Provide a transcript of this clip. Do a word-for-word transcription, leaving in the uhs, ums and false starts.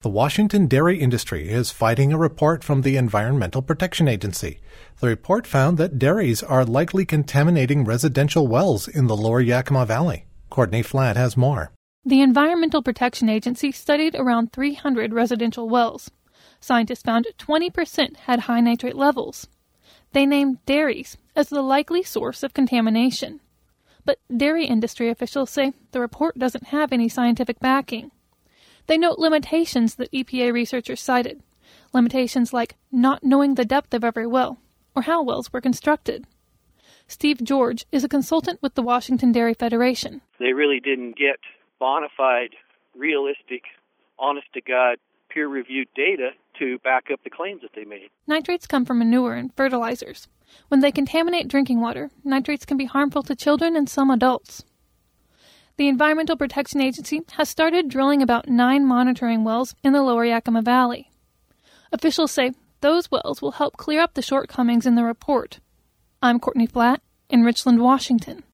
The Washington dairy industry is fighting a report from the Environmental Protection Agency. The report found that dairies are likely contaminating residential wells in the lower Yakima Valley. Courtney Flatt has more. The Environmental Protection Agency studied around three hundred residential wells. Scientists found twenty percent had high nitrate levels. They named dairies as the likely source of contamination. But dairy industry officials say the report doesn't have any scientific backing. They note limitations that E P A researchers cited, limitations like not knowing the depth of every well or how wells were constructed. Steve George is a consultant with the Washington Dairy Federation. They really didn't get bona fide, realistic, honest-to-God, peer-reviewed data to back up the claims that they made. Nitrates come from manure and fertilizers. When they contaminate drinking water, nitrates can be harmful to children and some adults. The Environmental Protection Agency has started drilling about nine monitoring wells in the lower Yakima Valley. Officials say those wells will help clear up the shortcomings in the report. I'm Courtney Flatt in Richland, Washington.